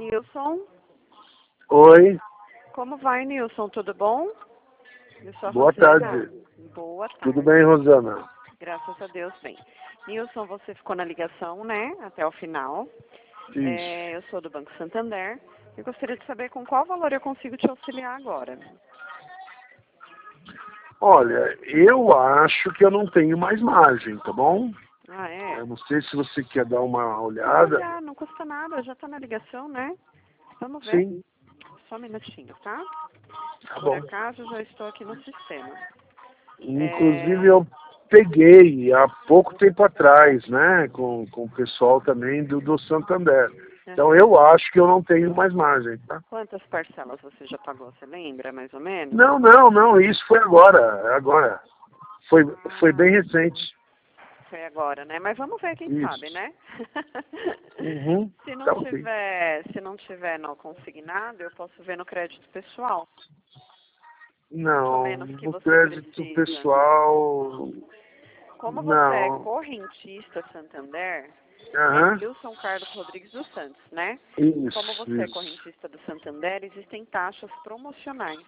Nilson. Oi, Como vai, Nilson? Tudo bom? boa tarde. Boa tarde. Tudo bem, Rosana? Graças a Deus, bem. Nilson, você ficou na ligação, né? Até o final. Isso. Eu sou do Banco Santander. Eu gostaria de saber com qual valor eu consigo te auxiliar agora. Olha, eu acho que eu não tenho mais margem, tá bom? Ah, é? Eu não sei se você quer dar uma olhada. Olha, não custa nada, já está na ligação, né? Vamos ver. Sim, Só um minutinho, tá? tá Por bom. acaso, já estou aqui no sistema. Inclusive eu peguei há pouco tempo atrás, né, com o pessoal também do Santander. Então eu acho que eu não tenho mais margem, tá? Quantas parcelas você já pagou? Você lembra, mais ou menos? Não, isso foi agora. Foi bem recente. Foi agora, né? Mas vamos ver, quem Isso. sabe, né? Uhum, Se tá não ok. tiver no consignado, eu posso ver no crédito pessoal. Mais ou Não, menos que no você crédito precisa. pessoal, Como você é não. correntista Santander, Aham, Wilson Carlos Rodrigues dos Santos, né? Como isso, você é isso. correntista do Santander, existem taxas promocionais.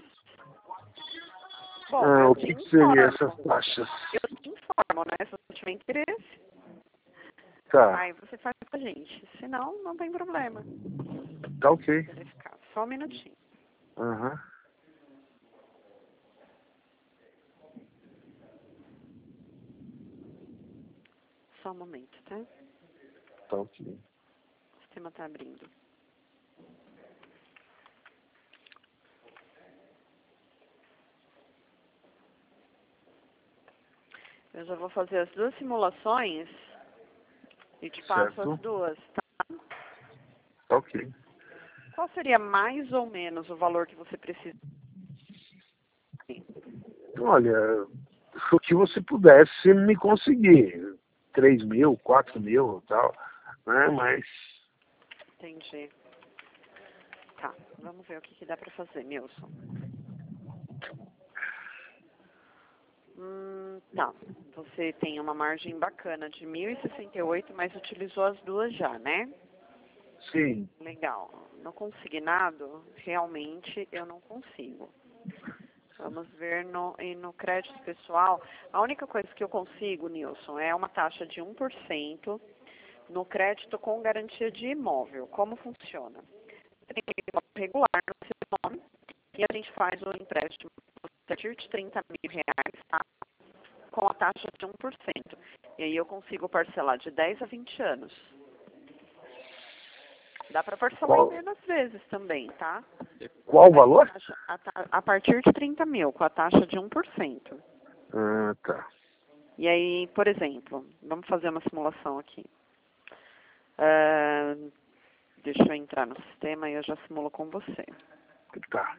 Bom, eu O te que seria informo. essas taxas? Eu te informo, né? Se você tiver interesse, Tá, aí você faz com a gente. Se não, não tem problema. tá ok. Verificar. Só um minutinho. Aham, Só um momento, tá? tá ok. O sistema está abrindo. Eu já vou fazer as duas simulações e te passo Certo, as duas, tá? tá ok. Qual seria mais ou menos o valor que você precisa? Olha, o que você pudesse me conseguir. 3.000, 4.000 e tal, né? Mas, Entendi. Tá, vamos ver o que dá para fazer, Nilson. Tá, você tem uma margem bacana de 1.068, mas utilizou as duas já, né? sim, Legal. No consignado, realmente eu não consigo. Vamos ver no crédito pessoal. A única coisa que eu consigo, Nilson, é uma taxa de 1% no crédito com garantia de imóvel. Como funciona? Tem um imóvel regular no seu nome e a gente faz o empréstimo a partir de R$ 30.000, tá? Com a taxa de 1%. E aí eu consigo parcelar de 10 a 20 anos. Dá para parcelar em qual, menos vezes também, tá? qual o Mas valor? a partir de 30.000, com a taxa de 1%. Ah, tá. E aí, por exemplo, vamos fazer uma simulação aqui. Deixa eu entrar no sistema e eu já simulo com você. Tá.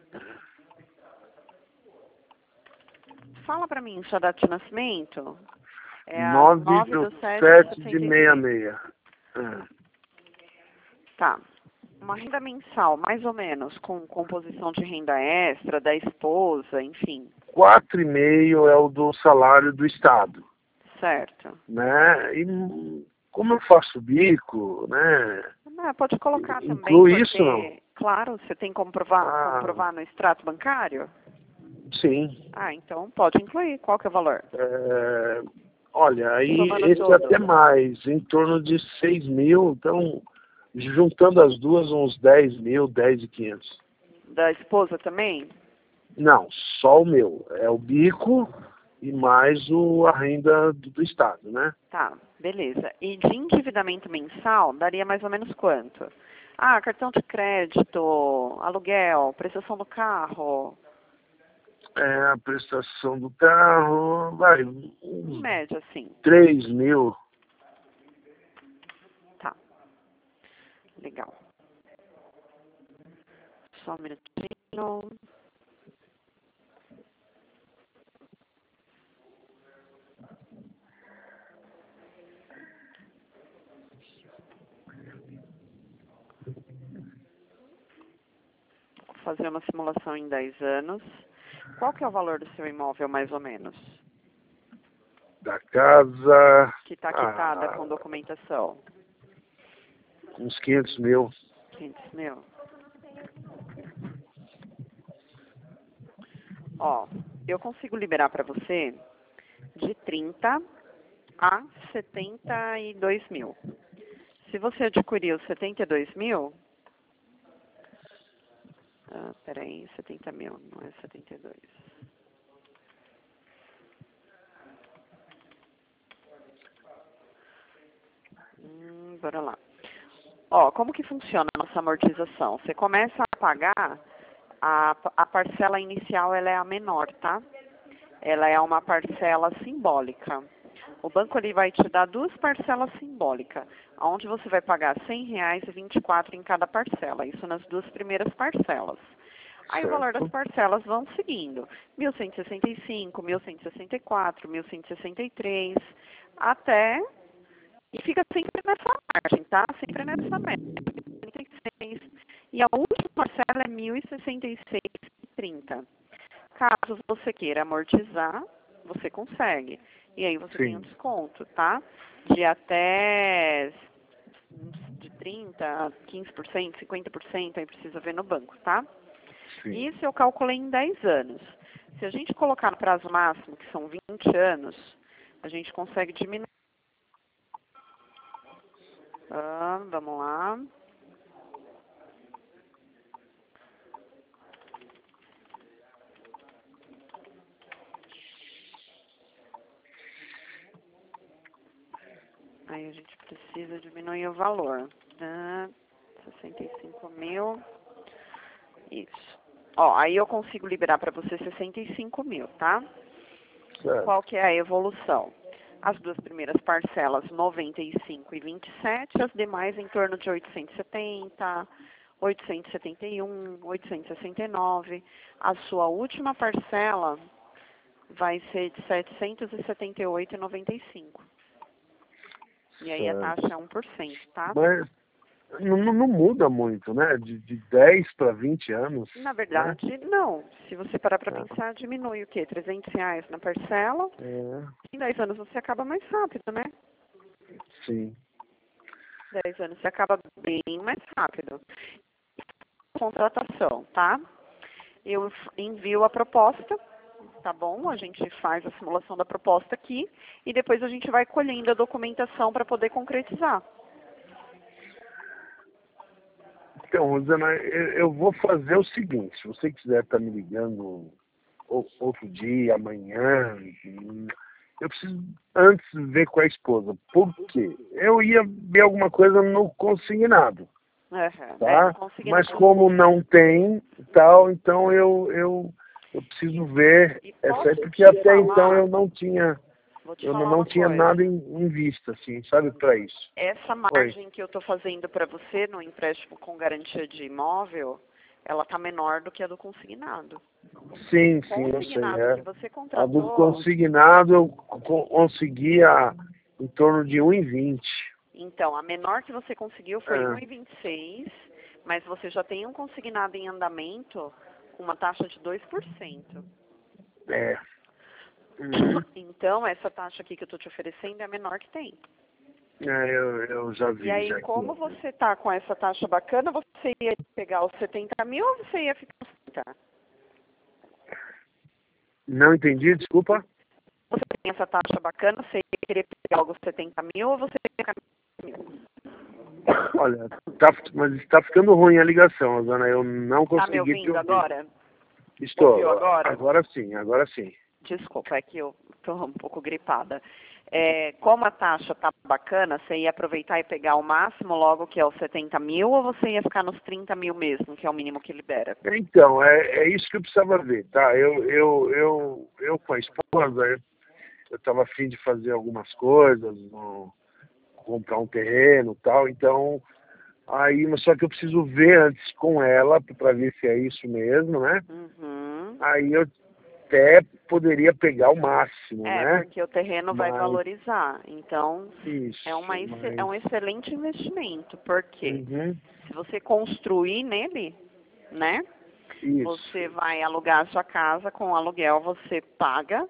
Fala para mim, sua data de nascimento? É a 9 9 do de 7 de 7 de 66. 66. Ah, Tá. Uma renda mensal, mais ou menos, com composição de renda extra, da esposa, enfim. 4,5 é o do salário do Estado, Certo. né? E como eu faço bico, né? Pode colocar também, Inclui isso, não? porque, claro, você tem como comprovar no extrato bancário? Sim. Então pode incluir. Qual que é o valor? Olha, aí Somando esse é tudo. até mais, em torno de 6.000, então, juntando as duas, uns 10.000, 10.500. Da esposa também? Não, só o meu. É o bico e mais a renda do Estado, né? Tá, beleza. E de endividamento mensal, daria mais ou menos quanto? Cartão de crédito, aluguel, prestação do carro, A prestação do carro, vai, em uns média, assim. 3.000. Tá, legal. Só um minutinho. Vou fazer uma simulação em 10 anos. Qual que é o valor do seu imóvel, mais ou menos? Da casa, Que está quitada com documentação. uns 500.000. 200 mil. Ó, eu consigo liberar para você de 30 a 72 mil. Se você adquirir os 72 mil... peraí, 70 mil, não é 72. Bora lá. Ó, como que funciona a nossa amortização? Você começa a pagar, a parcela inicial ela é a menor, tá? Ela é uma parcela simbólica. O banco ele vai te dar duas parcelas simbólicas, onde você vai pagar R$100,24 em cada parcela, isso nas duas primeiras parcelas. Aí o valor das parcelas vão seguindo, 1.165, 1.164, 1.163, até... E fica sempre nessa margem, tá? Sempre nessa média. 36. E a última parcela é 1.066,30. Caso você queira amortizar, você consegue. E aí você tem um desconto, tá? De até de 30%, 15%, 50%, aí precisa ver no banco, tá? Sim. Isso eu calculei em 10 anos. Se a gente colocar no prazo máximo, que são 20 anos, a gente consegue diminuir. Vamos lá. Aí a gente precisa diminuir o valor. 65 mil. Isso. Ó, aí eu consigo liberar para você 65 mil, tá? Certo. Qual que é a evolução? As duas primeiras parcelas, 95 e 27, as demais em torno de 870, 871, 869. A sua última parcela vai ser de 778,95. E aí a taxa é 1%, tá? Mas não muda muito, né? De 10 para 20 anos. Na verdade, né? Não. Se você parar para É. pensar, diminui o quê? R$300 na parcela. Em 10 anos você acaba mais rápido, né? Sim. 10 anos você acaba bem mais rápido. Contratação, tá? Eu envio a proposta, tá bom? A gente faz a simulação da proposta aqui e depois a gente vai colhendo a documentação para poder concretizar. Então, Rosana, eu vou fazer o seguinte, se você quiser estar me ligando outro dia, amanhã, eu preciso antes ver com a esposa. Por quê? Eu ia ver alguma coisa no consignado. Tá? Mas como não tem tal, então eu preciso ver essa aí, porque até então eu não tinha nada em vista, assim, sabe, para isso. Essa margem que eu estou fazendo para você no empréstimo com garantia de imóvel, ela está menor do que a do consignado. Sim, eu sei. Que você contratou... A do consignado eu conseguia em torno de 1,20. Então, a menor que você conseguiu foi 1,26, mas você já tem um consignado em andamento com uma taxa de 2%. Então, essa taxa aqui que eu estou te oferecendo é a menor que tem. Eu já vi. E aí, como você está com essa taxa bacana, você ia pegar os 70 mil ou você ia ficar com os 30? Não entendi, desculpa. Você tem essa taxa bacana, você ia querer pegar os 70 mil ou você ia ficar com 30 mil? Olha, mas está ficando ruim a ligação, Rosana. Eu não consegui. Está me ouvindo agora? Estou. Ouviu agora? Agora sim. Desculpa, é que eu estou um pouco gripada. Como a taxa está bacana, você ia aproveitar e pegar o máximo logo, que é os 70 mil, ou você ia ficar nos 30 mil mesmo, que é o mínimo que libera? Então, é isso que eu precisava ver, tá? Eu com a esposa, eu estava afim de fazer algumas coisas, comprar um terreno e tal, então, aí, mas só que eu preciso ver antes com ela, para ver se é isso mesmo, né? Aí eu até poderia pegar o máximo, né? Porque o terreno vai valorizar. Então, isso, é um excelente investimento. Porque se você construir nele, né? Isso. Você vai alugar a sua casa com aluguel, você paga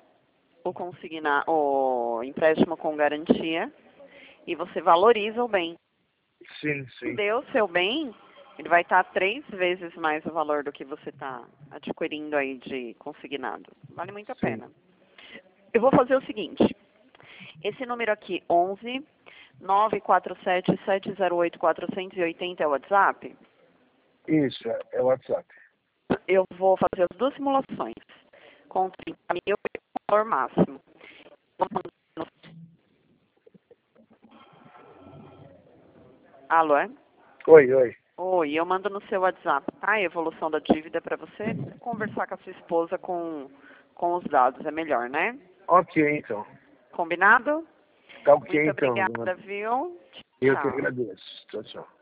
o empréstimo com garantia e você valoriza o bem. Sim. Deu o seu bem, Ele vai estar 3 vezes mais o valor do que você está adquirindo aí de consignado. Vale muito a Sim. pena. Eu vou fazer o seguinte. Esse número aqui, 11 947 708 480 é o WhatsApp? Isso, é o WhatsApp. Eu vou fazer as 2 simulações. Com 30 mil e com valor máximo. Alô, é? Oi, oi. Oi, eu mando no seu WhatsApp, tá? A evolução da dívida para você conversar com a sua esposa com os dados. É melhor, né? Ok, então. Combinado? Tá ok, Muito então. obrigada, viu? Eu que Tchau. agradeço. Tchau, tchau.